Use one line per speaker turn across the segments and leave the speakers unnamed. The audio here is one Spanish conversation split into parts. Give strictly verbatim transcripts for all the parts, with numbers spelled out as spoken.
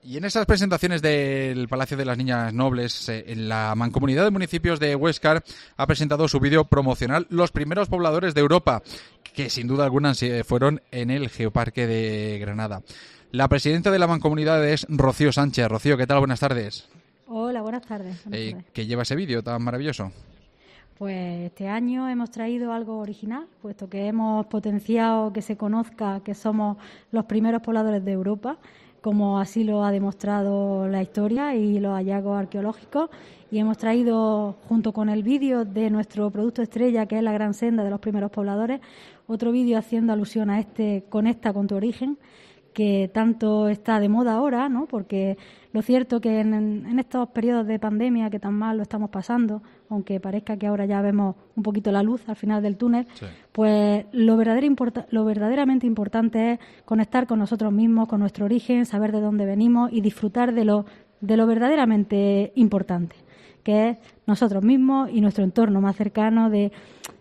Y en esas presentaciones del Palacio de las Niñas Nobles, eh, en la Mancomunidad de Municipios de Huéscar ha presentado su vídeo promocional Los primeros pobladores de Europa, que sin duda alguna fueron en el Geoparque de Granada. La presidenta de la Mancomunidad es Rocío Sánchez. Rocío, ¿qué tal? Buenas tardes.
Hola, buenas tardes. Buenas
eh,
tardes.
¿Qué lleva ese vídeo tan maravilloso?
Pues este año hemos traído algo original, puesto que hemos potenciado que se conozca que somos los primeros pobladores de Europa, como así lo ha demostrado la historia y los hallazgos arqueológicos, y hemos traído, junto con el vídeo de nuestro producto estrella, que es la Gran Senda de los primeros pobladores, otro vídeo haciendo alusión a este Conecta con tu origen, que tanto está de moda ahora, ¿no? Porque lo cierto que en, en estos periodos de pandemia que tan mal lo estamos pasando, aunque parezca que ahora ya vemos un poquito la luz al final del túnel, sí. pues lo, verdadero importa, lo verdaderamente importante es conectar con nosotros mismos, con nuestro origen, saber de dónde venimos y disfrutar de lo, de lo verdaderamente importante, que es nosotros mismos y nuestro entorno más cercano, de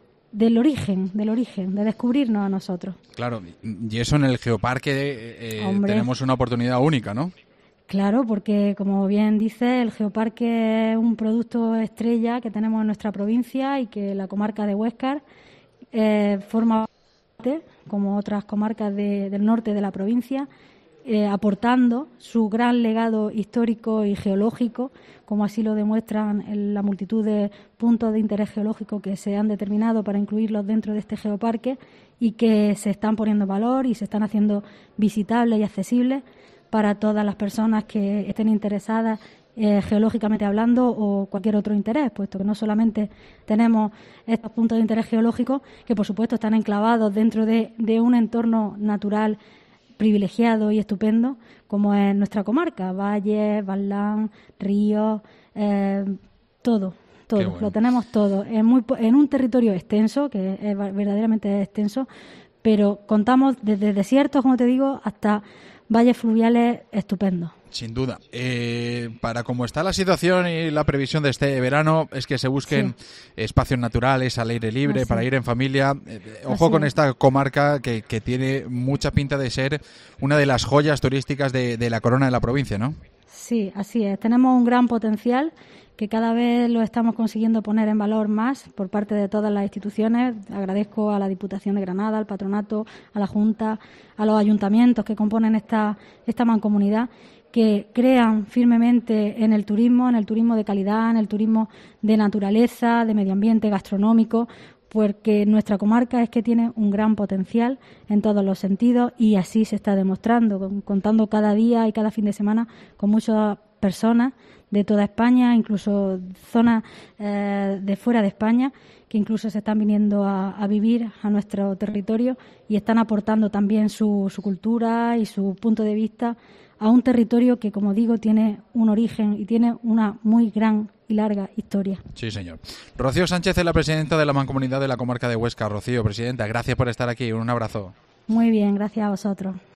del origen, del origen, de descubrirnos a nosotros.
Claro, y eso en el Geoparque eh, tenemos una oportunidad única, ¿no?
Claro, porque como bien dice, el Geoparque es un producto estrella que tenemos en nuestra provincia y que la comarca de Huéscar eh, forma parte, como otras comarcas de, del norte de la provincia, eh, aportando su gran legado histórico y geológico, como así lo demuestran en la multitud de puntos de interés geológico que se han determinado para incluirlos dentro de este geoparque y que se están poniendo en valor y se están haciendo visitables y accesibles para todas las personas que estén interesadas eh, geológicamente hablando o cualquier otro interés, puesto que no solamente tenemos estos puntos de interés geológico que por supuesto están enclavados dentro de, de un entorno natural privilegiado y estupendo como es nuestra comarca, valles, valán, ríos, eh, todo, todo, bueno. Lo tenemos todo, en, muy, en un territorio extenso, que es verdaderamente extenso, pero contamos desde desiertos, como te digo, hasta valles fluviales estupendos.
Sin duda. Eh, para cómo está la situación y la previsión de este verano, es que se busquen sí. espacios naturales al aire libre, Así. para ir en familia. Eh, ojo Así con es. esta comarca que, que tiene mucha pinta de ser una de las joyas turísticas de, de la corona de la provincia, ¿no?
Sí, así es. Tenemos un gran potencial que cada vez lo estamos consiguiendo poner en valor más por parte de todas las instituciones. Agradezco a la Diputación de Granada, al Patronato, a la Junta, a los ayuntamientos que componen esta, esta mancomunidad, que crean firmemente en el turismo, en el turismo de calidad, en el turismo de naturaleza, de medio ambiente, gastronómico, porque nuestra comarca es que tiene un gran potencial en todos los sentidos y así se está demostrando, contando cada día y cada fin de semana con muchas personas de toda España, incluso zonas eh, de fuera de España, que incluso se están viniendo a, a vivir a nuestro territorio y están aportando también su, su cultura y su punto de vista a un territorio que, como digo, tiene un origen y tiene una muy gran y larga historia.
Sí, señor. Rocío Sánchez es la presidenta de la Mancomunidad de la Comarca de Huéscar. Rocío, presidenta, gracias por estar aquí. Un abrazo.
Muy bien, gracias a vosotros.